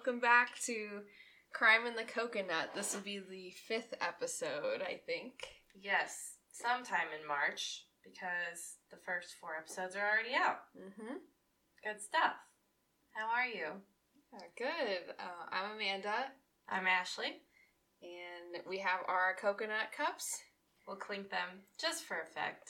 welcome back to Crime in the Coconut. This will be the 5th episode, I think. Yes, sometime in March, because the first 4 episodes are already out. Mm-hmm. Good stuff. How are you? Good. I'm Amanda. I'm Ashley. And we have our coconut cups. We'll clink them just for effect.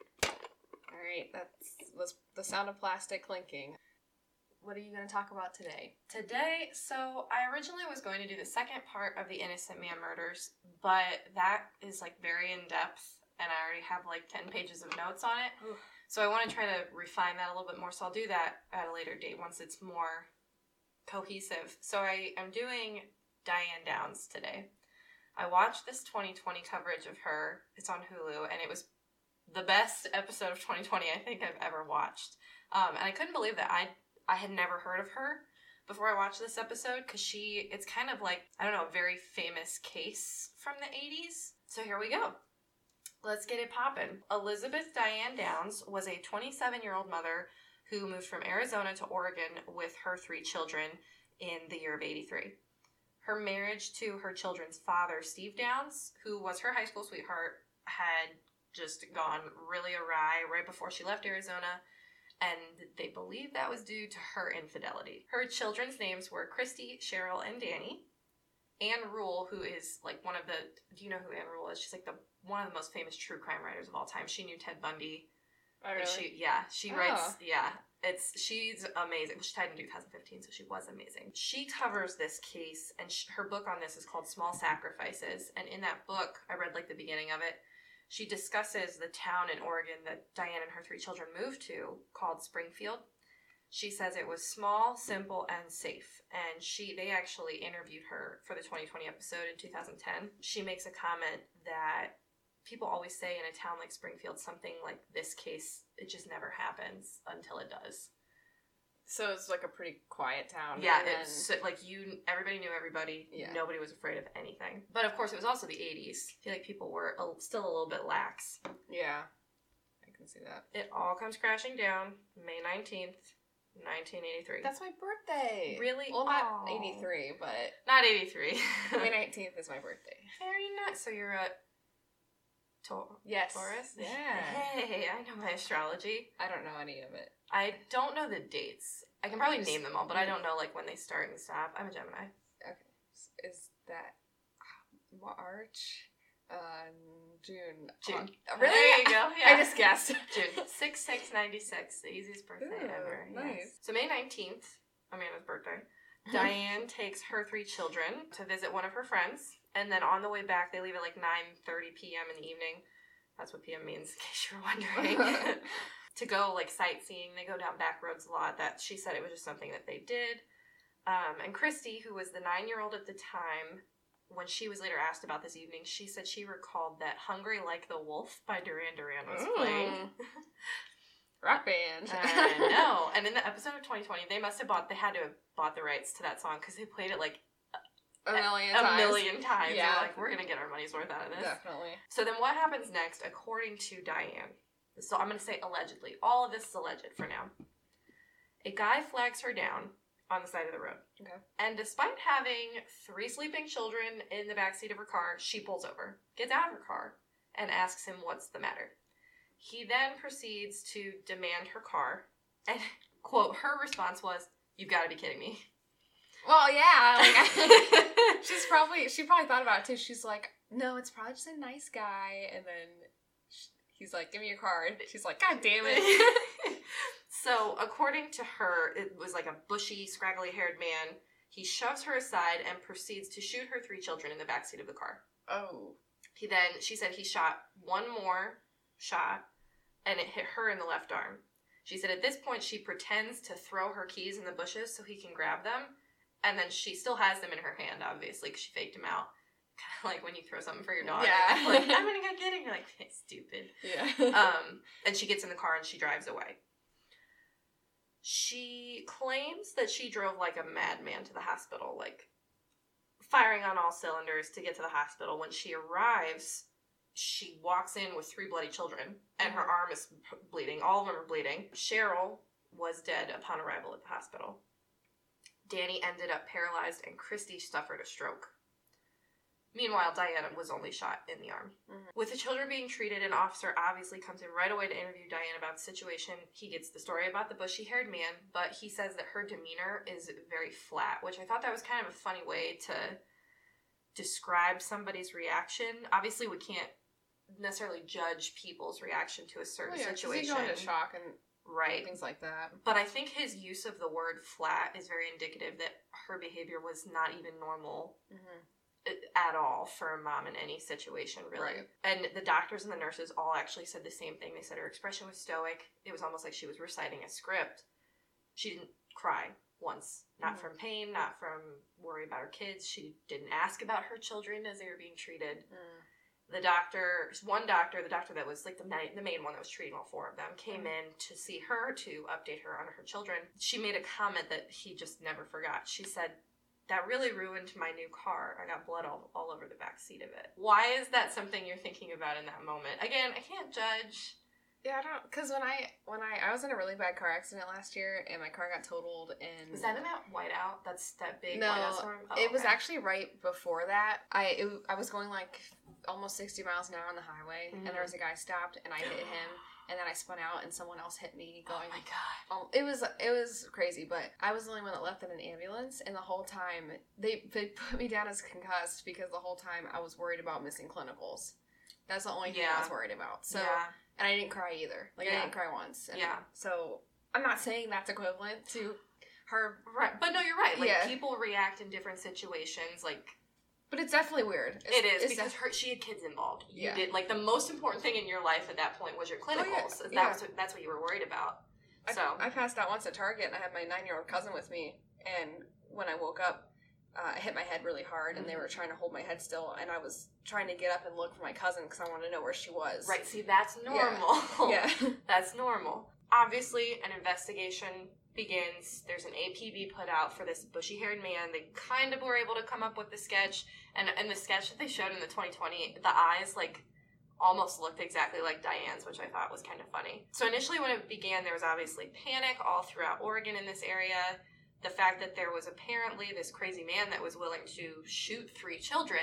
Alright, that was the sound of plastic clinking. What are you going to talk about today? Today, so I originally was going to do the second part of the Innocent Man murders, but that is very in depth, and I already have 10 pages of notes on it. Ooh. So I want to try to refine that a little bit more, so I'll do that at a later date once it's more cohesive. So I am doing Diane Downs today. I watched this 2020 coverage of her. It's on Hulu, and it was the best episode of 2020 I think I've ever watched. And I couldn't believe that I had never heard of her before I watched this episode, because it's kind of a very famous case from the 80s. So here we go. Let's get it poppin'. Elizabeth Diane Downs was a 27-year-old mother who moved from Arizona to Oregon with her 3 children in the year of 83. Her marriage to her children's father, Steve Downs, who was her high school sweetheart, had just gone really awry right before she left Arizona, and they believe that was due to her infidelity. Her children's names were Christy, Cheryl, and Danny. Anne Rule, who is one of the... Do you know who Anne Rule is? She's one of the most famous true crime writers of all time. She knew Ted Bundy. Oh, really? She writes... Yeah. She's amazing. She died in 2015, so she was amazing. She covers this case, and her book on this is called Small Sacrifices. And in that book, I read the beginning of it, she discusses the town in Oregon that Diane and her 3 children moved to, called Springfield. She says it was small, simple, and safe. And they actually interviewed her for the 2020 episode in 2010. She makes a comment that people always say in a town like Springfield, something like this case, it just never happens until it does. So it's a pretty quiet town. Yeah, everybody knew everybody. Yeah. Nobody was afraid of anything. But of course, it was also the 80s. I feel like people were still a little bit lax. Yeah, I can see that. It all comes crashing down May 19th, 1983. That's my birthday. Really? Well, not 83, but... Not 83. May 19th is my birthday. Very nice. So you're a... Yes. Taurus? Yeah. Hey, I know my astrology. I don't know any of it. I don't know the dates. I can probably name them all, but I don't know when they start and stop. I'm a Gemini. Okay. Is that March? June. June. Really? There you go. Yeah. I just guessed. June. 6/6/96. The easiest birthday ever. Nice. Yes. So May 19th, Amanda's birthday, Diane takes her 3 children to visit one of her friends. And then on the way back, they leave at 9:30 p.m. in the evening. That's what p.m. means, in case you're wondering. To go sightseeing. They go down back roads a lot. That she said it was just something that they did. And Christy, who was the 9-year-old at the time, when she was later asked about this evening, she said she recalled that "Hungry Like the Wolf" by Duran Duran was playing. Rock band. I know. And in the episode of 2020, they had to have bought the rights to that song, because they played it a million times. Yeah. They're we're going to get our money's worth out of this. Definitely. So then what happens next, according to Diane? So I'm going to say allegedly. All of this is alleged for now. A guy flags her down on the side of the road. Okay. And despite having 3 sleeping children in the backseat of her car, she pulls over, gets out of her car, and asks him what's the matter. He then proceeds to demand her car, and, quote, her response was, "You've got to be kidding me." Well, yeah. She probably thought about it too. She's like, no, it's probably just a nice guy. And then he's like, give me your card. She's like, God damn it. So, according to her, it was a bushy, scraggly-haired man. He shoves her aside and proceeds to shoot her 3 children in the backseat of the car. Oh. She said he shot one more shot, and it hit her in the left arm. She said at this point, she pretends to throw her keys in the bushes so he can grab them. And then she still has them in her hand, obviously, because she faked him out. Kind of like when you throw something for your dog. Yeah. I'm going to go get it. You're like, hey, stupid. Yeah. And she gets in the car and she drives away. She claims that she drove like a madman to the hospital, firing on all cylinders to get to the hospital. When she arrives, she walks in with 3 bloody children, and her arm is bleeding. All of them are bleeding. Cheryl was dead upon arrival at the hospital. Danny ended up paralyzed, and Christy suffered a stroke. Meanwhile, Diana was only shot in the arm. Mm-hmm. With the children being treated, an officer obviously comes in right away to interview Diane about the situation. He gets the story about the bushy-haired man, but he says that her demeanor is very flat, which I thought that was kind of a funny way to describe somebody's reaction. Obviously, we can't necessarily judge people's reaction to a certain situation. You go into shock and right, things like that. But I think his use of the word flat is very indicative that her behavior was not even normal. Mm-hmm. At all for a mom in any situation, really. Right. And the doctors and the nurses all actually said the same thing. They said her expression was stoic. It was almost like she was reciting a script. She didn't cry once. Not from pain, not from worry about her kids. She didn't ask about her children as they were being treated. The doctor that was like the main one that was treating all four of them, came in to see her, to update her on her children. She made a comment that he just never forgot. She said, "That really ruined my new car. I got blood all over the back seat of it." Why is that something you're thinking about in that moment? Again, I can't judge. Yeah, I don't, because when I was in a really bad car accident last year, and my car got totaled, and... Was that in that whiteout? That's that big no, whiteout storm? Oh, it was actually right before that. I was going like almost 60 miles an hour on the highway, and there was a guy stopped, and I hit him. And then I spun out, and someone else hit me. Going, oh my god! It was crazy, but I was the only one that left in an ambulance, and the whole time they put me down as concussed because the whole time I was worried about missing clinicals. That's the only thing I was worried about. So, and I didn't cry either. Like I didn't cry once. And so I'm not saying that's equivalent to her. Right, but no, you're right. Like people react in different situations. Like. But it's definitely weird. It is, because she had kids involved. You did, like, the most important thing in your life at that point was your clinicals. Oh, that's what you were worried about. I passed out once at Target, and I had my 9-year-old cousin with me, and when I woke up, I hit my head really hard, and they were trying to hold my head still, and I was trying to get up and look for my cousin because I wanted to know where she was. Right, see, that's normal. Yeah. That's normal. Obviously, an investigation begins. There's an APB put out for this bushy-haired man. They kind of were able to come up with the sketch, and the sketch that they showed in the 2020, the eyes, like, almost looked exactly like Diane's, which I thought was kind of funny. So initially when it began, there was obviously panic all throughout Oregon in this area. The fact that there was apparently this crazy man that was willing to shoot three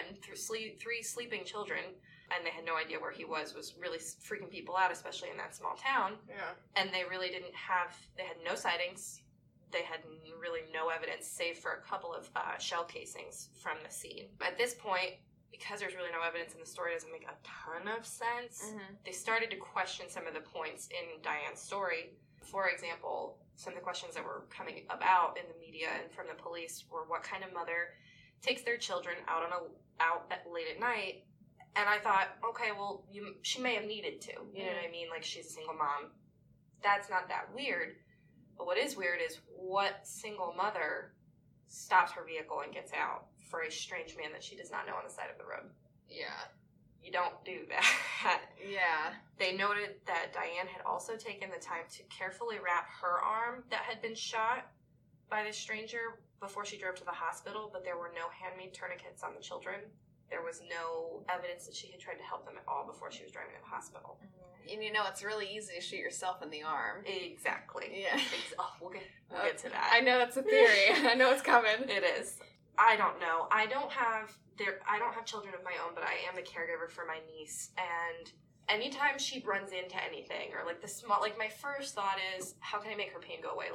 sleeping children, and they had no idea where he was really freaking people out, especially in that small town. Yeah. And they really they had no sightings. They had really no evidence, save for a couple of shell casings from the scene. At this point, because there's really no evidence and the story doesn't make a ton of sense, they started to question some of the points in Diane's story. For example, some of the questions that were coming about in the media and from the police were, what kind of mother takes their children out late at night? And I thought, okay, well, she may have needed to. You know what I mean? Like, she's a single mom. That's not that weird. But what is weird is, what single mother stops her vehicle and gets out for a strange man that she does not know on the side of the road? Yeah. You don't do that. Yeah. They noted that Diane had also taken the time to carefully wrap her arm that had been shot by this stranger before she drove to the hospital, but there were no handmade tourniquets on the children. There was no evidence that she had tried to help them at all before she was driving to the hospital. And it's really easy to shoot yourself in the arm. Exactly. Yeah. We'll get to that. I know that's a theory. I know it's coming. It is. I don't know. I don't have children of my own, but I am a caregiver for my niece, and anytime she runs into anything, or my first thought is, how can I make her pain go away?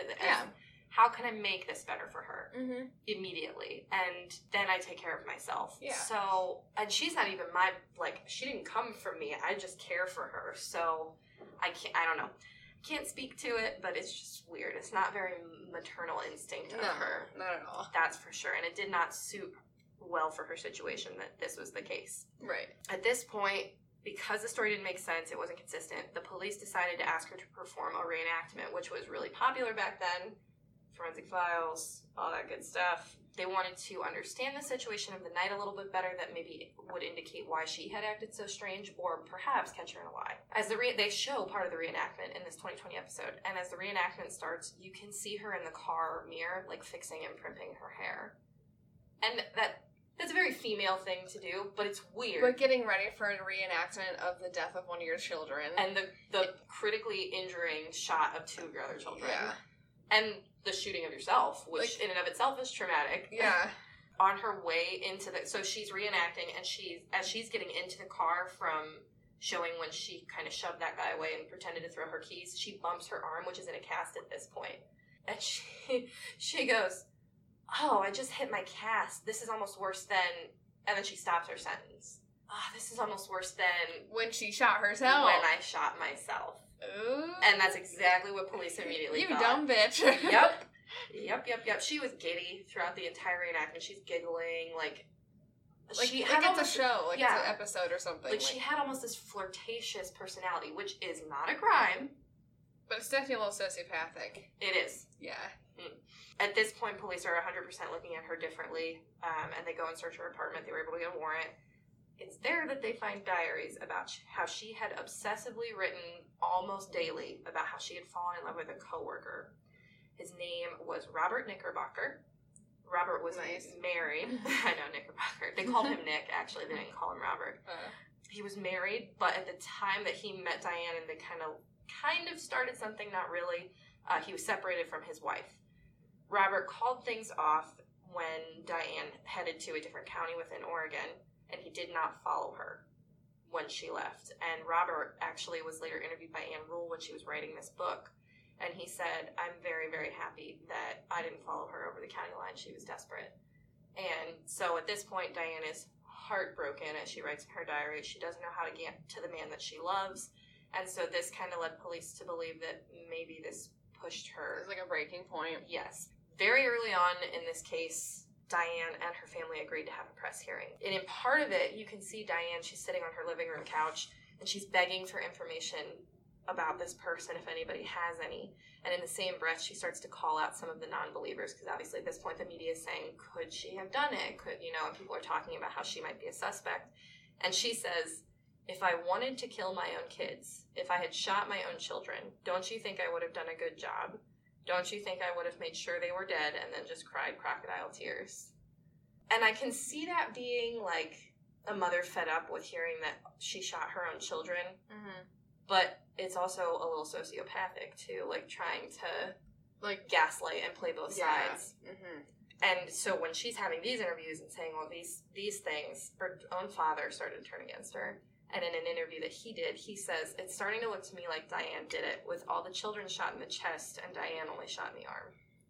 How can I make this better for her immediately? And then I take care of myself. Yeah. So, and she's not even she didn't come from me. I just care for her. So I don't know. Can't speak to it, but it's just weird. It's not very maternal instinct of her. Not at all. That's for sure. And it did not suit well for her situation that this was the case. Right. At this point, because the story didn't make sense, it wasn't consistent, the police decided to ask her to perform a reenactment, which was really popular back then. Forensic files, all that good stuff. They wanted to understand the situation of the night a little bit better, that maybe would indicate why she had acted so strange, or perhaps catch her in a lie. As they show part of the reenactment in this 2020 episode, and as the reenactment starts, you can see her in the car mirror, fixing and primping her hair. And that's a very female thing to do, but it's weird. But getting ready for a reenactment of the death of one of your children. And the critically injuring shot of two of your other children. Yeah. And the shooting of yourself, which in and of itself is traumatic. Yeah. On her way into so she's reenacting, and as she's getting into the car from showing when she kind of shoved that guy away and pretended to throw her keys, she bumps her arm, which is in a cast at this point. And she goes, "Oh, I just hit my cast. This is almost worse than," and then she stops her sentence. "Oh, this is almost worse than when she shot herself. When I shot myself." Ooh. And that's exactly what police immediately you thought. Dumb bitch. Yep. She was giddy throughout the entire reenactment. She's giggling, like she like had it's almost, a show, like it's an episode or something. Like she had almost this flirtatious personality, which is not a crime. But it's definitely a little sociopathic. It is. Yeah. At this point, police are 100% looking at her differently, and they go and search her apartment. They were able to get a warrant. It's there that they find diaries about how she had obsessively written almost daily about how she had fallen in love with a coworker. His name was Robert Knickerbocker. Robert was married. I know, Knickerbocker. They called him Nick, actually. They didn't call him Robert. He was married, but at the time that he met Diane and they kind of started something, not really, he was separated from his wife. Robert called things off when Diane headed to a different county within Oregon, and he did not follow her when she left. And Robert actually was later interviewed by Anne Rule when she was writing this book. And he said, "I'm very, very happy that I didn't follow her over the county line. She was desperate." And so at this point, Diane is heartbroken as she writes in her diary. She doesn't know how to get to the man that she loves. And so this kind of led police to believe that maybe this pushed her. It was like a breaking point. Yes. Very early on in this case, Diane and her family agreed to have a press hearing. And in part of it, you can see Diane, she's sitting on her living room couch, and she's begging for information about this person, if anybody has any. And in the same breath, she starts to call out some of the non-believers, because obviously at this point the media is saying, could she have done it? And people are talking about how she might be a suspect. And she says, "If I wanted to kill my own kids, if I had shot my own children, don't you think I would have done a good job? Don't you think I would have made sure they were dead and then just cried crocodile tears?" And I can see that being like a mother fed up with hearing that she shot her own children. Mm-hmm. But it's also a little sociopathic too, like trying to gaslight and play both sides. Mm-hmm. And so when she's having these interviews and saying all these things, her own father started to turn against her. And in an interview that he did, he says, "It's starting to look to me like Diane did it, with all the children shot in the chest and Diane only shot in the arm."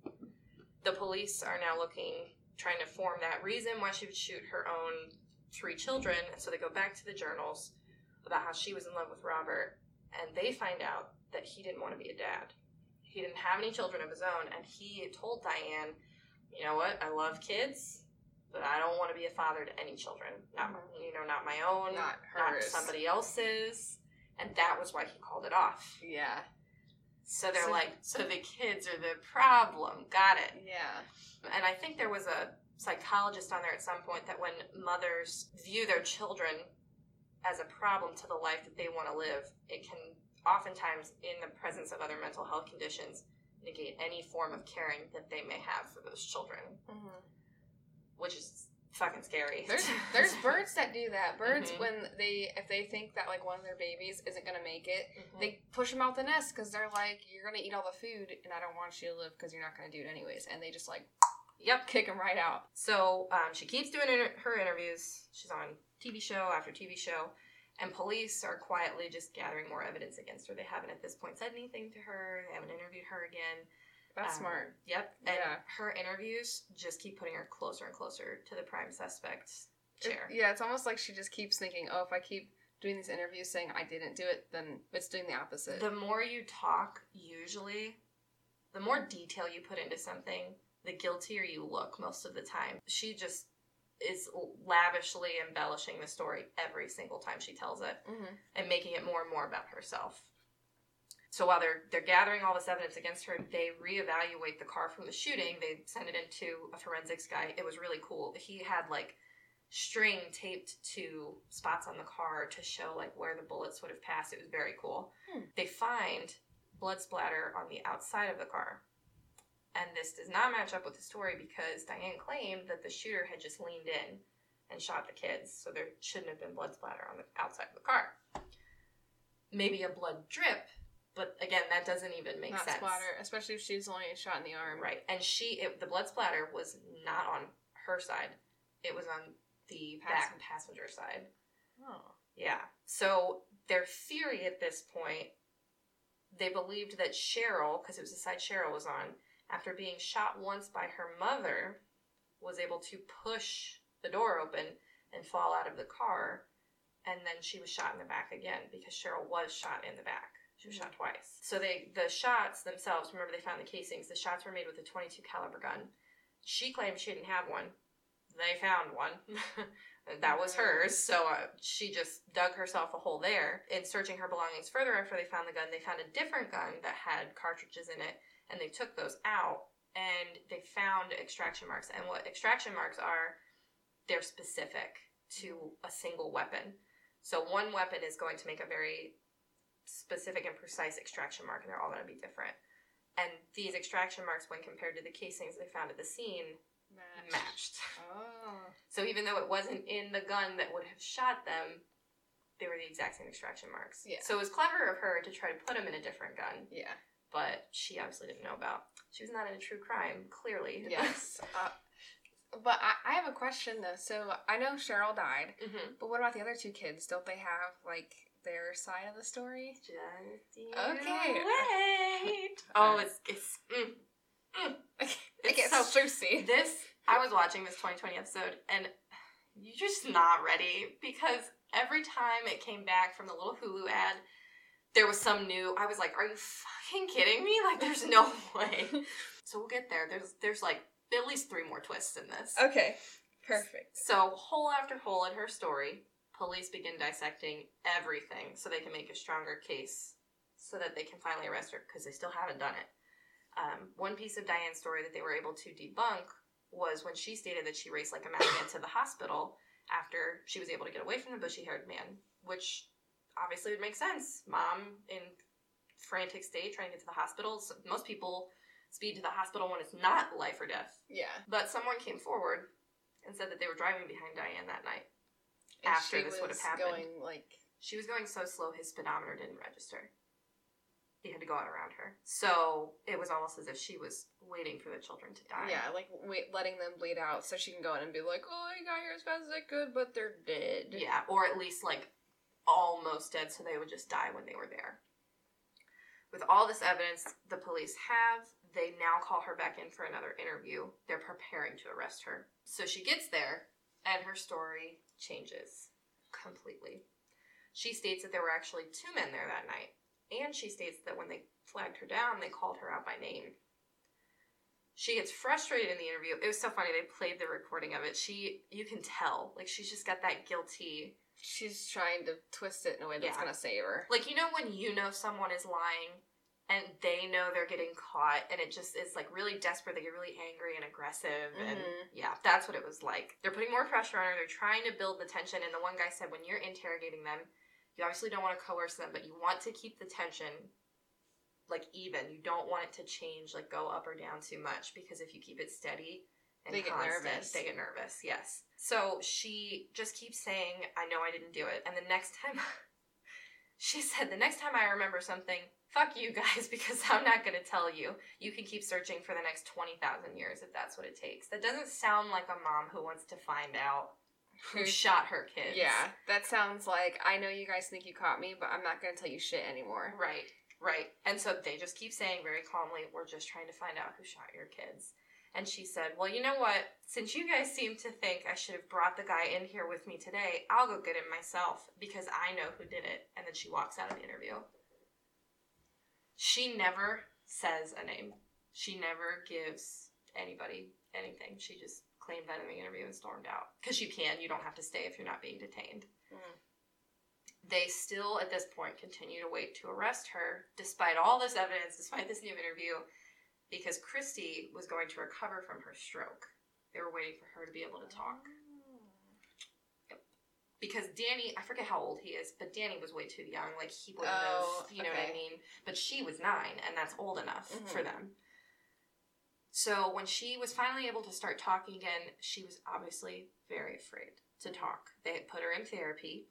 The police are now trying to form that reason why she would shoot her own 3 children. And so they go back to the journals about how she was in love with Robert, and they find out that he didn't want to be a dad. He didn't have any children of his own, and he told Diane, "You know what, I love kids, but I don't want to be a father to any children. Not my own, not hers, not somebody else's." And that was why he called it off. Yeah. So they're so the kids are the problem. Got it. Yeah. And I think there was a psychologist on there at some point that when mothers view their children as a problem to the life that they want to live, it can oftentimes, in the presence of other mental health conditions, negate any form of caring that they may have for those children. Mm-hmm. Which is fucking scary. There's birds that do that. Birds, mm-hmm. if they think that like one of their babies isn't gonna make it, mm-hmm. they push them out the nest because they're like, "You're gonna eat all the food, and I don't want you to live because you're not gonna do it anyways." And they just kick them right out. So she keeps doing her interviews. She's on TV show after TV show, and police are quietly just gathering more evidence against her. They haven't at this point said anything to her. They haven't interviewed her again. That's smart. Yep. And her interviews just keep putting her closer and closer to the prime suspect's chair. It's almost like she just keeps thinking, oh, if I keep doing these interviews saying I didn't do it, then it's doing the opposite. The more you talk, usually, the more detail you put into something, the guiltier you look most of the time. She just is lavishly embellishing the story every single time she tells it, mm-hmm. and making it more and more about herself. So while they're gathering all this evidence against her, they reevaluate the car from the shooting. They send it into a forensics guy. It was really cool. He had string taped to spots on the car to show where the bullets would have passed. It was very cool. They find blood splatter on the outside of the car. And this does not match up with the story because Diane claimed that the shooter had just leaned in and shot the kids. So there shouldn't have been blood splatter on the outside of the car. Maybe a blood drip But again, that doesn't even make sense. Not splatter, especially if she's only shot in the arm. Right. And the blood splatter was not on her side. It was on the back passenger side. Oh. Yeah. So their theory at this point, they believed that Cheryl, because it was the side Cheryl was on, after being shot once by her mother, was able to push the door open and fall out of the car, and then she was shot in the back again because Cheryl was shot in the back. She was shot twice. So the shots themselves, remember they found the casings, the shots were made with a .22 caliber gun. She claimed she didn't have one. They found one. That was hers, so she just dug herself a hole there. In searching her belongings further after they found the gun, they found a different gun that had cartridges in it, and they took those out, and they found extraction marks. And what extraction marks are, they're specific to a single weapon. So one weapon is going to make a very specific and precise extraction mark, and they're all going to be different. And these extraction marks, when compared to the casings they found at the scene, matched. Oh. So even though it wasn't in the gun that would have shot them, they were the exact same extraction marks. Yeah. So it was clever of her to try to put them in a different gun. Yeah. But she obviously didn't know about. She was not in a true crime, clearly. Yes. But I have a question, though. So I know Cheryl died, but what about the other two kids? Don't they have, like, their side of the story? Just okay. Wait. Oh, it's It gets so juicy. I was watching this 2020 episode, and you're just not ready, because every time it came back from the little Hulu ad, there was some new. I was like, "Are you fucking kidding me? Like, there's no way." So we'll get there. There's like at least 3 more twists in this. Okay, perfect. So hole after hole in her story, police begin dissecting everything so they can make a stronger case, so that they can finally arrest her, because they still haven't done it. One piece of Diane's story that they were able to debunk was when she stated that she raced like a madman to the hospital after she was able to get away from the bushy-haired man, which obviously would make sense. Mom in frantic state trying to get to the hospital. So most people speed to the hospital when it's not life or death. Yeah. But someone came forward and said that they were driving behind Diane that night And after this would have happened. She was going so slow his speedometer didn't register. He had to go out around her. So it was almost as if she was waiting for the children to die. Yeah, like letting them bleed out so she can go in and be like, "Oh, I got here as fast as I could, but they're dead." Yeah, or at least like almost dead, so they would just die when they were there. With all this evidence the police have, they now call her back in for another interview. They're preparing to arrest her. So she gets there, and her story changes completely. She states that there were actually 2 men there that night. And she states that when they flagged her down, they called her out by name. She gets frustrated in the interview. It was so funny. They played the recording of it. You can tell. Like, she's just got that guilty. She's trying to twist it in a way that's going to save her. Like, you know when you know someone is lying and they know they're getting caught and it just is, like, really desperate. They get really angry and aggressive. And, yeah, that's what it was like. They're putting more pressure on her. They're trying to build the tension. And the one guy said, when you're interrogating them, you obviously don't want to coerce them, but you want to keep the tension, like, even. You don't want it to change, like, go up or down too much, because if you keep it steady and constant, they get nervous, yes. So she just keeps saying, "I know I didn't do it." And the next time, she said, "The next time I remember something, fuck you guys, because I'm not going to tell you. You can keep searching for the next 20,000 years if that's what it takes." That doesn't sound like a mom who wants to find out who shot her kids. Yeah, that sounds like, "I know you guys think you caught me, but I'm not going to tell you shit anymore." Right. And so they just keep saying very calmly, "We're just trying to find out who shot your kids." And she said, "Well, you know what? Since you guys seem to think I should have brought the guy in here with me today, I'll go get him myself, because I know who did it." And then she walks out of the interview. She never says a name. She never gives anybody anything. She just claimed that in the interview and stormed out. Because you don't have to stay if you're not being detained. They still, at this point, continue to wait to arrest her, despite all this evidence, despite this new interview, because Christy was going to recover from her stroke. They were waiting for her to be able to talk. Yep. Because Danny, I forget how old he is, but Danny was way too young. Like, he wouldn't have, you know what I mean? But she was 9, and that's old enough for them. So when she was finally able to start talking again, she was obviously very afraid to talk. They had put her in therapy,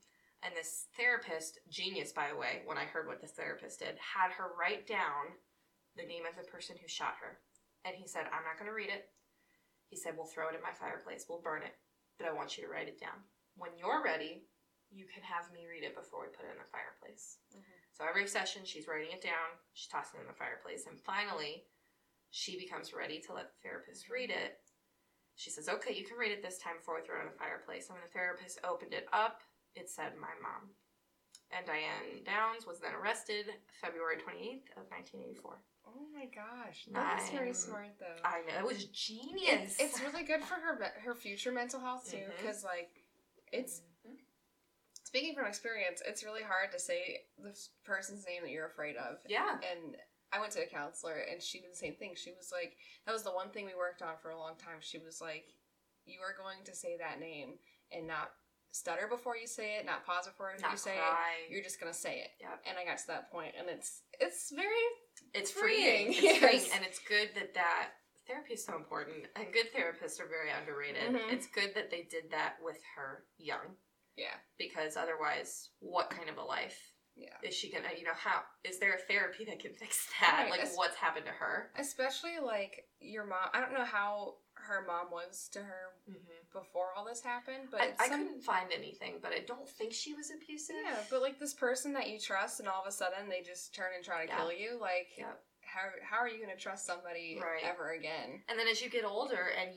And this therapist, genius by the way, when I heard what this therapist did, had her write down the name of the person who shot her. And he said, I'm not going to read it. He said, we'll throw it in my fireplace. We'll burn it. But I want you to write it down. When you're ready, you can have me read it before we put it in the fireplace. Mm-hmm. So every session, she's writing it down. She's tossing it in the fireplace. And finally, she becomes ready to let the therapist read it. She says, okay, you can read it this time before we throw it in the fireplace. And when the therapist opened it up, it said, my mom. And Diane Downs was then arrested February 28th of 1984. Oh my gosh. That's very smart, though. I know. It was genius. It's really good for her future mental health, too. Because, like, it's... Mm-hmm. Speaking from experience, it's really hard to say the person's name that you're afraid of. Yeah. And I went to a counselor, and she did the same thing. She was like... That was the one thing we worked on for a long time. She was like, you are going to say that name and not stutter before you say it, not pause before you say it. You're just gonna say it. Yep. And I got to that point, and it's very freeing. It's freeing, and it's good that therapy is so important, and good therapists are very underrated. Mm-hmm. It's good that they did that with her young. Yeah. Because otherwise, what kind of a life is she gonna? How is there a therapy that can fix that? Right. Like, what's happened to her? Especially like your mom. I don't know how her mom was to her before all this happened, but I couldn't find anything, but I don't think she was abusive. Yeah, but like this person that you trust, and all of a sudden they just turn and try to kill you. Like, how are you going to trust somebody ever again? And then as you get older, and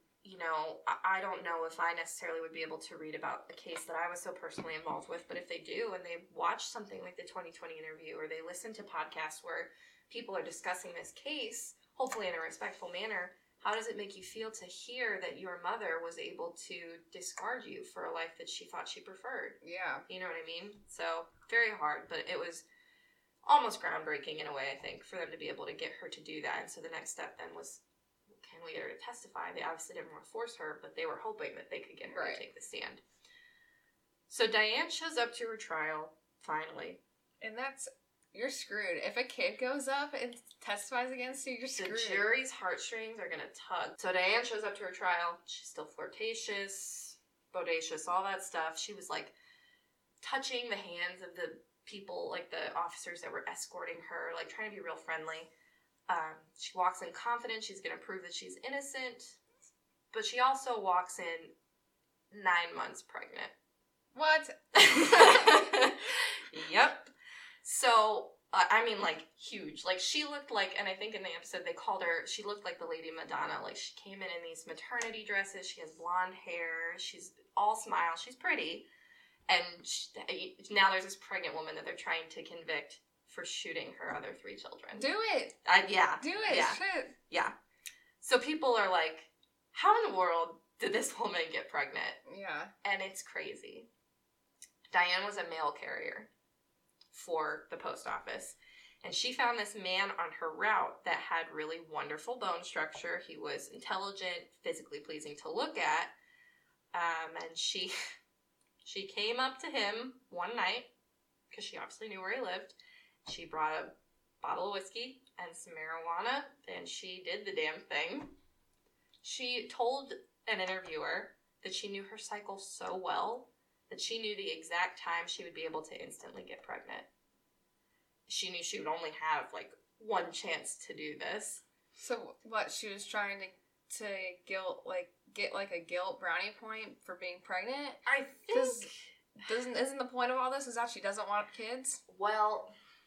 I don't know if I necessarily would be able to read about a case that I was so personally involved with, but if they do, and they watch something like the 2020 interview, or they listen to podcasts where people are discussing this case, hopefully in a respectful manner. How does it make you feel to hear that your mother was able to discard you for a life that she thought she preferred? Yeah. You know what I mean? So, very hard, but it was almost groundbreaking in a way, I think, for them to be able to get her to do that. And so the next step then was, can we get her to testify? They obviously didn't want to force her, but they were hoping that they could get her to take the stand. So Diane shows up to her trial, finally. And you're screwed. If a kid goes up and testifies against you, you're screwed. The jury's heartstrings are going to tug. So Diane shows up to her trial. She's still flirtatious, bodacious, all that stuff. She was, like, touching the hands of the people, like the officers that were escorting her, like, trying to be real friendly. She walks in confident. She's going to prove that she's innocent. But she also walks in 9 months pregnant. What? Yep. So, like, huge. Like, she looked like, and I think in the episode they called her, she looked like the Lady Madonna. Like, she came in these maternity dresses. She has blonde hair. She's all smile. She's pretty. And now there's this pregnant woman that they're trying to convict for shooting her other 3 children. Do it! Yeah. Do it! Yeah. Shit! Yeah. So people are like, how in the world did this woman get pregnant? Yeah. And it's crazy. Diane was a mail carrier for the post office, and she found this man on her route that had really wonderful bone structure. He was intelligent, physically pleasing to look at, and she came up to him one night, because she obviously knew where he lived. She brought a bottle of whiskey and some marijuana, and she did the damn thing. She told an interviewer that she knew her cycle so well that she knew the exact time she would be able to instantly get pregnant. She knew she would only have, like, one chance to do this. So, what, she was trying to get a guilt brownie point for being pregnant? I think... Isn't the point of all this is that she doesn't want kids? Well,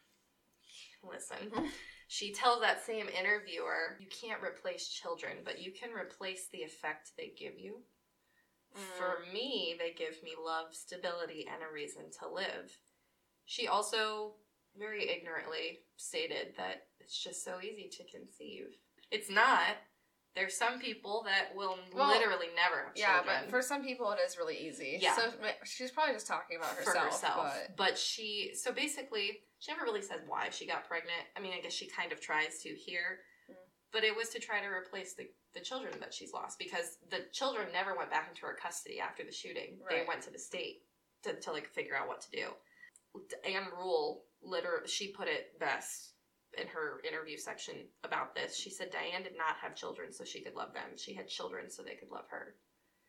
listen. She tells that same interviewer, you can't replace children, but you can replace the effect they give you. For me, they give me love, stability, and a reason to live. She also very ignorantly stated that it's just so easy to conceive. It's not. There's some people that will literally never have children. Yeah, but for some people it is really easy. Yeah. So she's probably just talking about herself. For herself. But so basically, she never really said why she got pregnant. I mean, I guess she kind of tries to here. But it was to try to replace the children that she's lost, because the children never went back into her custody after the shooting. Right. They went to the state to like figure out what to do. Anne Rule, she put it best in her interview section about this. She said Diane did not have children so she could love them. She had children so they could love her.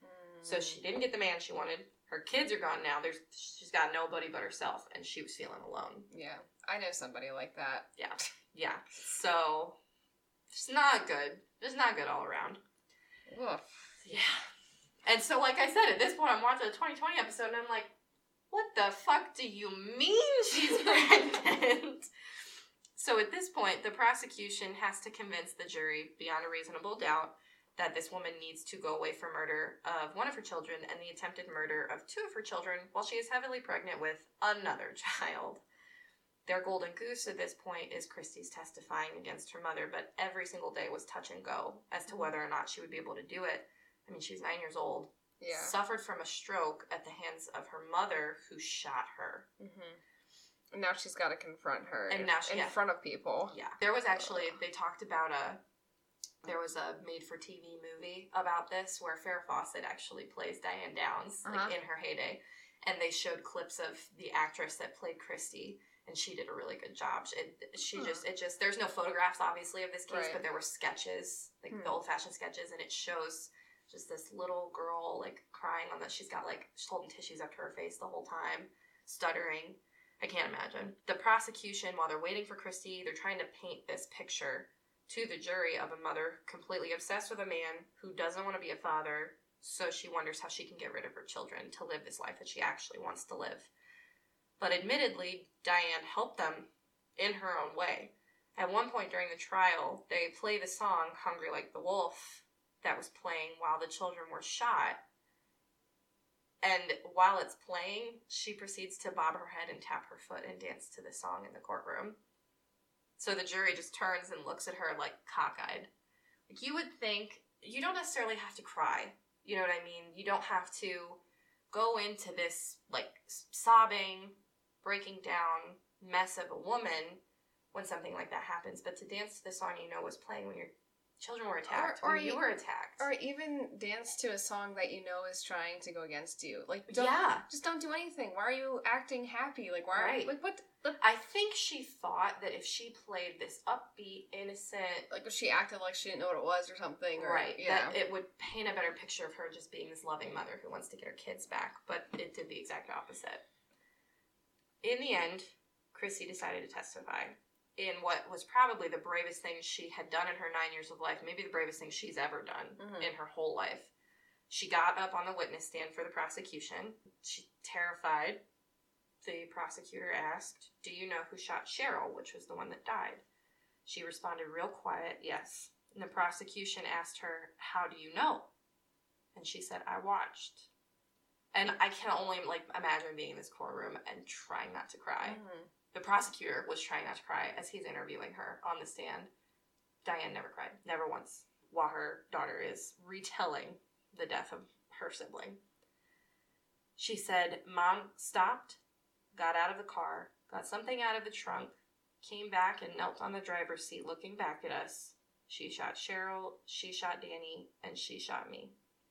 So she didn't get the man she wanted. Her kids are gone now. She's got nobody but herself, and she was feeling alone. Yeah, I know somebody like that. Yeah. So, it's not good. Just not good all around. Oof. Yeah. And so, like I said, at this point, I'm watching the 2020 episode, and I'm like, what the fuck do you mean she's pregnant? So at this point, the prosecution has to convince the jury, beyond a reasonable doubt, that this woman needs to go away for murder of one of her children and the attempted murder of two of her children while she is heavily pregnant with another child. Their golden goose at this point is Christy's testifying against her mother, but every single day was touch and go as to whether or not she would be able to do it. I mean, she's 9 years old. Yeah. Suffered from a stroke at the hands of her mother, who shot her. And now she's got to confront her in front of people. Yeah. There was actually, they talked about there was a made-for-TV movie about this where Farrah Fawcett actually plays Diane Downs, like, in her heyday. And they showed clips of the actress that played Christy, and she did a really good job. There's no photographs, obviously, of this case, but there were sketches, like the old-fashioned sketches, and it shows just this little girl, like, crying she's got, like, she's holding tissues up to her face the whole time, stuttering. I can't imagine. The prosecution, while they're waiting for Christy, they're trying to paint this picture to the jury of a mother completely obsessed with a man who doesn't want to be a father, so she wonders how she can get rid of her children to live this life that she actually wants to live. But admittedly, Diane helped them in her own way. At one point during the trial, they play the song Hungry Like the Wolf that was playing while the children were shot. And while it's playing, she proceeds to bob her head and tap her foot and dance to the song in the courtroom. So the jury just turns and looks at her, like, cockeyed. Like, you would think, you don't necessarily have to cry. You know what I mean? You don't have to go into this, like, sobbing, breaking down mess of a woman when something like that happens. But to dance to the song you know was playing when your children were attacked, or you were attacked. Or even dance to a song that you know is trying to go against you. Like, just don't do anything. Why are you acting happy? Like, why like, what? I think she thought that if she played this upbeat, innocent... Like, if she acted like she didn't know what it was or something. That it would paint a better picture of her just being this loving mother who wants to get her kids back. But it did the exact opposite. In the end, Chrissy decided to testify in what was probably the bravest thing she had done in her 9 years of life, maybe the bravest thing she's ever done in her whole life. She got up on the witness stand for the prosecution. She, terrified, the prosecutor asked, "Do you know who shot Cheryl?" which was the one that died. She responded real quiet, "Yes." And the prosecution asked her, "How do you know?" And she said, "I watched." And I can only, like, imagine being in this courtroom and trying not to cry. The prosecutor was trying not to cry as he's interviewing her on the stand. Diane never cried. Never once. While her daughter is retelling the death of her sibling. She said, "Mom stopped, got out of the car, got something out of the trunk, came back and knelt on the driver's seat looking back at us. She shot Cheryl, she shot Danny, and she shot me."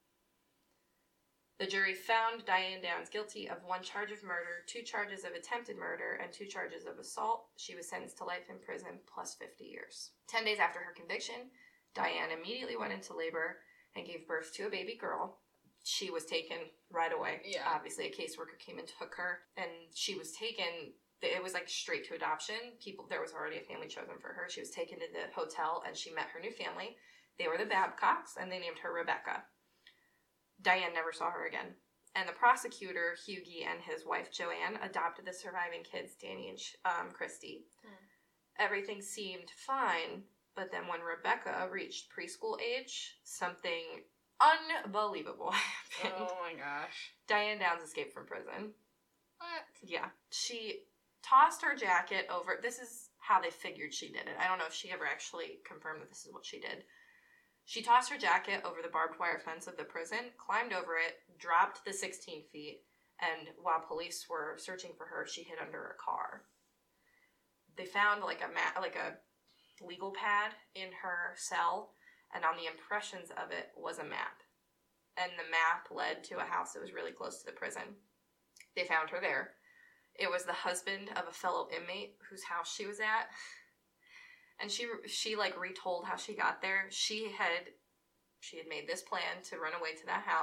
The jury found Diane Downs guilty of 1 charge of murder, 2 charges of attempted murder, and 2 charges of assault. She was sentenced to life in prison plus 50 years. 10 days after her conviction, Diane immediately went into labor and gave birth to a baby girl. She was taken right away. Yeah. Obviously, a caseworker came and took her, and she was taken. It was like straight to adoption. There was already a family chosen for her. She was taken to the hotel, and she met her new family. They were the Babcocks, and they named her Rebecca. Diane never saw her again. And the prosecutor, Hughie, and his wife, Joanne, adopted the surviving kids, Danny and Christy. Everything seemed fine, but then when Rebecca reached preschool age, something unbelievable happened. Oh my gosh. Diane Downs escaped from prison. What? Yeah. She tossed her jacket over... This is how they figured she did it. I don't know if she ever actually confirmed that this is what she did. She tossed her jacket over the barbed wire fence of the prison, climbed over it, dropped the 16 feet, and while police were searching for her, she hid under a car. They found like a legal pad in her cell, and on the impressions of it was a map. And the map led to a house that was really close to the prison. They found her there. It was the husband of a fellow inmate whose house she was at. And she like retold how she got there. She had made this plan to run away to that house.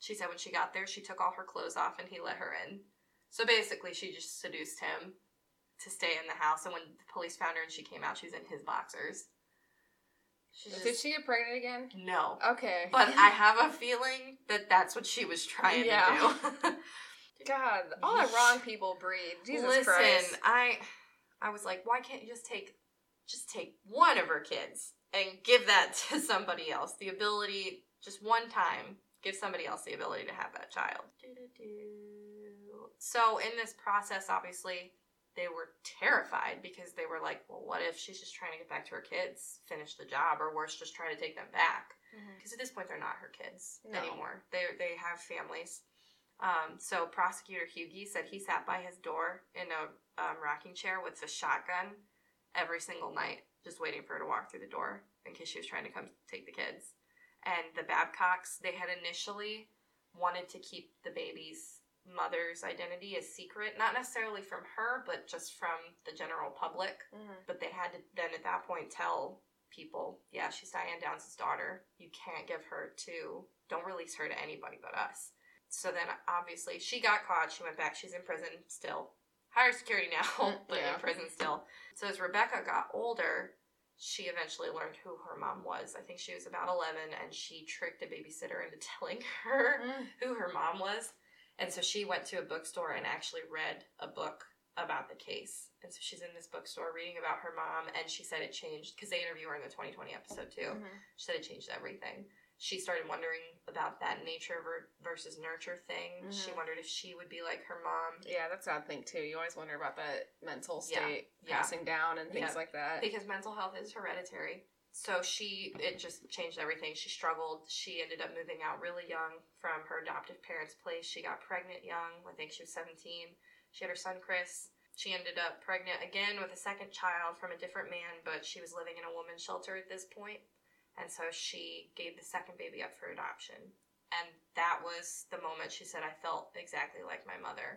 She said when she got there, she took all her clothes off and he let her in. So basically, she just seduced him to stay in the house. And when the police found her and she came out, she was in his boxers. Did she get pregnant again? No. Okay. But I have a feeling that that's what she was trying to do. God, all the wrong people breed. Jesus Christ. Listen, I was like, why can't you just take one of her kids and give that to somebody else? The ability, just one time, give somebody else the ability to have that child. So in this process, obviously, they were terrified because they were like, well, what if she's just trying to get back to her kids, finish the job, or worse, just try to take them back? Because at this point, they're not her kids anymore. They have families. So prosecutor Hughie said he sat by his door in a rocking chair with a shotgun every single night, just waiting for her to walk through the door in case she was trying to come take the kids. And the Babcocks, they had initially wanted to keep the baby's mother's identity a secret, not necessarily from her, but just from the general public. But they had to then at that point tell people, yeah, she's Diane Downs' daughter. You can't give her don't release her to anybody but us. So then obviously she got caught. She went back. She's in prison still. Higher security now, but in prison still. So as Rebecca got older, she eventually learned who her mom was. I think she was about 11, and she tricked a babysitter into telling her who her mom was. And so she went to a bookstore and actually read a book about the case. And so she's in this bookstore reading about her mom, and she said it changed, because they interview her in the 2020 episode too. She said it changed everything. She started wondering about that nature versus nurture thing. She wondered if she would be like her mom. Yeah, that's a sad thing too. You always wonder about that mental state passing down and things like that. Because mental health is hereditary. So it just changed everything. She struggled. She ended up moving out really young from her adoptive parents' place. She got pregnant young. I think she was 17. She had her son, Chris. She ended up pregnant again with a second child from a different man, but she was living in a woman's shelter at this point. And so she gave the second baby up for adoption. And that was the moment she said, I felt exactly like my mother.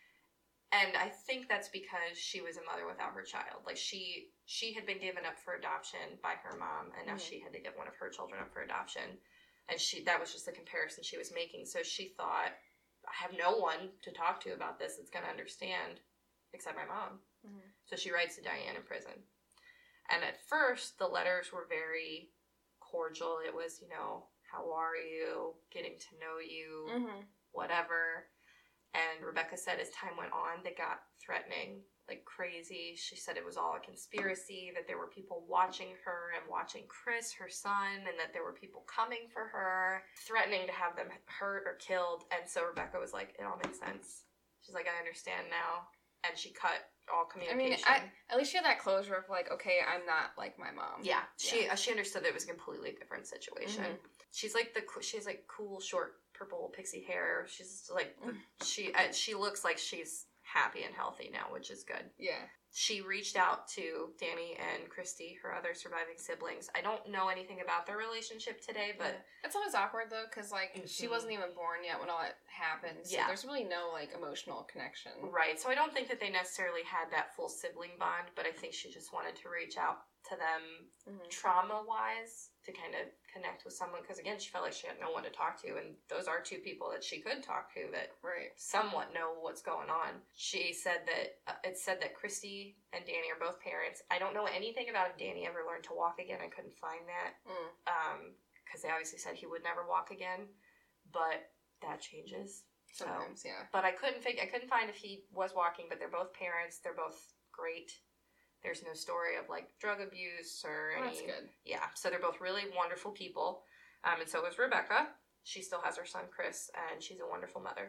And I think that's because she was a mother without her child. Like she had been given up for adoption by her mom, and now she had to give one of her children up for adoption. And that was just the comparison she was making. So she thought, I have no one to talk to about this that's going to understand except my mom. So she writes to Diane in prison. And at first, the letters were very cordial. It was, how are you? Getting to know you, whatever. And Rebecca said as time went on, they got threatening, like crazy. She said it was all a conspiracy, that there were people watching her and watching Chris, her son, and that there were people coming for her, threatening to have them hurt or killed. And so Rebecca was like, it all makes sense. She's like, I understand now. And she cut all communication. I mean, at least she had that closure of like, okay, I'm not like my mom. Yeah, she understood that it was a completely different situation. She's like she has like cool short purple pixie hair. She's like she looks like she's happy and healthy now, which is good. Yeah. She reached out to Danny and Christy, her other surviving siblings. I don't know anything about their relationship today, but it's always awkward though, because like she wasn't even born yet when all that happened. So there's really no like emotional connection. Right. So I don't think that they necessarily had that full sibling bond, but I think she just wanted to reach out to them trauma-wise to kind of connect with someone, because again, she felt like she had no one to talk to, and those are two people that she could talk to that somewhat know what's going on. She said that it said that Christy and Danny are both parents. I don't know anything about if Danny ever learned to walk again. I couldn't find that because they obviously said he would never walk again, but that changes sometimes. But I couldn't find if he was walking. But they're both parents. They're both great. There's no story of like drug abuse or any. That's good. Yeah, so they're both really wonderful people. And so is Rebecca. She still has her son Chris, and she's a wonderful mother.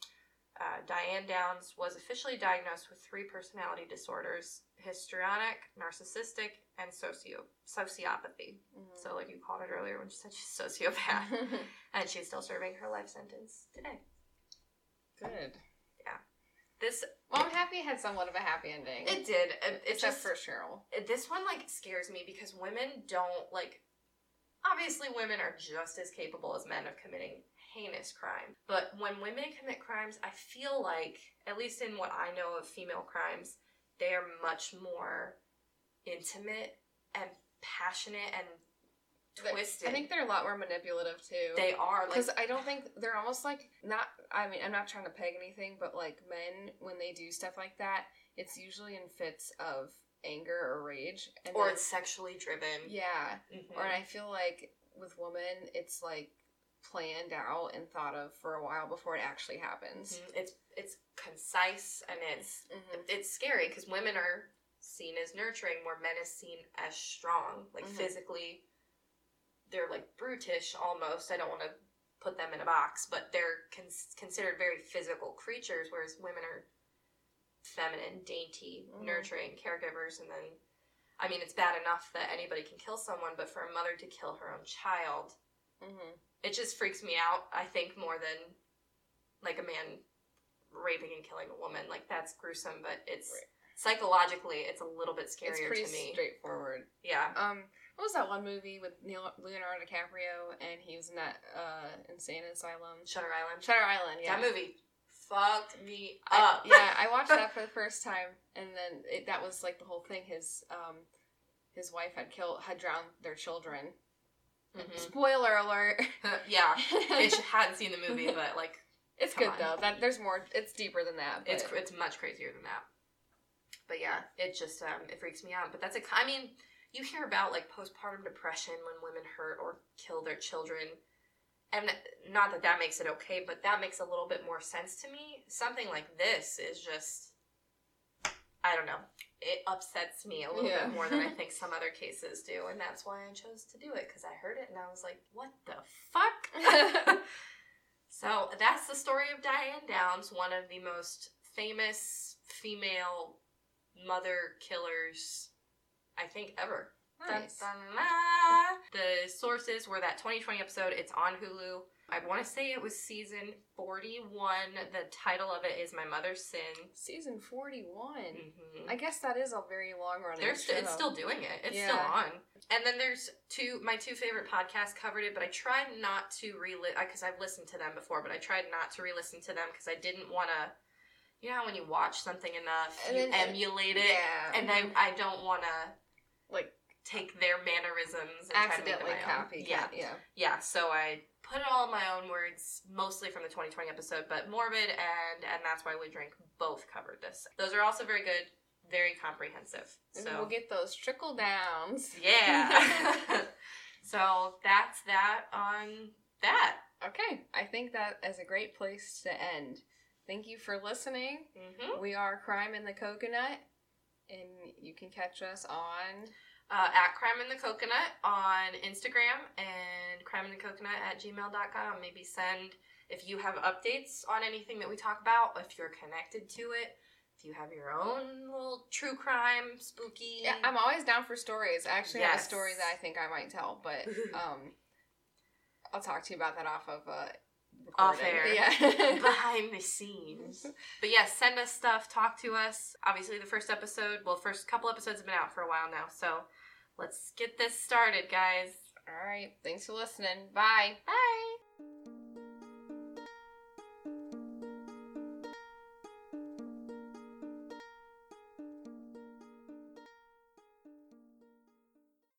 Diane Downs was officially diagnosed with 3 personality disorders: histrionic, narcissistic, and sociopathy. So like you called it earlier when she said she's a sociopath. And she's still serving her life sentence today. Good. Well, I'm happy it had somewhat of a happy ending. It did. Except for Cheryl. This one, like, scares me because women don't, like... Obviously, women are just as capable as men of committing heinous crime. But when women commit crimes, I feel like, at least in what I know of female crimes, they are much more intimate and passionate and twisted. I think they're a lot more manipulative too. They are. Because I don't think they're almost like not. I mean, I'm not trying to peg anything, but like men, when they do stuff like that, it's usually in fits of anger or rage, or it's sexually driven. Yeah, or I feel like with women, it's like planned out and thought of for a while before it actually happens. It's concise and it's scary because women are seen as nurturing, where men is seen as strong, like physically. They're like brutish almost. I don't want to put them in a box, but they're considered very physical creatures, whereas women are feminine, dainty, nurturing caregivers. And then, I mean, it's bad enough that anybody can kill someone, but for a mother to kill her own child, it just freaks me out, I think, more than like a man raping and killing a woman. Like, that's gruesome, but it's psychologically, it's a little bit scarier to me. It's pretty straightforward. Yeah. What was that one movie with Leonardo DiCaprio, and he was in that insane asylum? Shutter Island. Shutter Island, yeah. That movie fucked me up. I watched that for the first time, and then that was like the whole thing. His wife had drowned their children. Spoiler alert. Yeah, if you hadn't seen the movie, but like, it's good though. There's more. It's deeper than that. But it's much crazier than that. But yeah, it just it freaks me out. But that's I mean, you hear about like postpartum depression when women hurt or kill their children, and not that makes it okay, but that makes a little bit more sense to me. Something like this is just, I don't know. It upsets me a little bit more than I think some other cases do, and that's why I chose to do it, because I heard it and I was like, what the fuck? So that's the story of Diane Downs, one of the most famous female mother killers, I think, ever. Nice. Dun, dun, dun. The sources were that 2020 episode. It's on Hulu. I want to say it was season 41. The title of it is My Mother's Sin. Season 41. I guess that is a very long running show. It's still doing it. It's still on. And then there's my two favorite podcasts covered it, but I tried not to because I've listened to them before, but I tried not to re-listen to them because I didn't want to. You know how when you watch something enough, you emulate it, and I don't want to like take their mannerisms and accidentally copy. Yeah. So I put it all in my own words, mostly from the 2020 episode, but Morbid and That's Why We Drink both covered this. Those are also very good, very comprehensive. So we'll get those trickle downs. Yeah. So that's that on that. Okay, I think that is a great place to end. Thank you for listening. We are Crime in the Coconut, and you can catch us on at Crime in the Coconut on Instagram and crimeinthecoconut@gmail.com. Maybe send, if you have updates on anything that we talk about, if you're connected to it, if you have your own little true crime, spooky. Yeah, I'm always down for stories. I actually have a story that I think I might tell, but I'll talk to you about that off of off air. Yeah. Behind the scenes. But yes, send us stuff, talk to us. Obviously the first couple episodes have been out for a while now, so let's get this started, guys. All right, thanks for listening. Bye. Bye.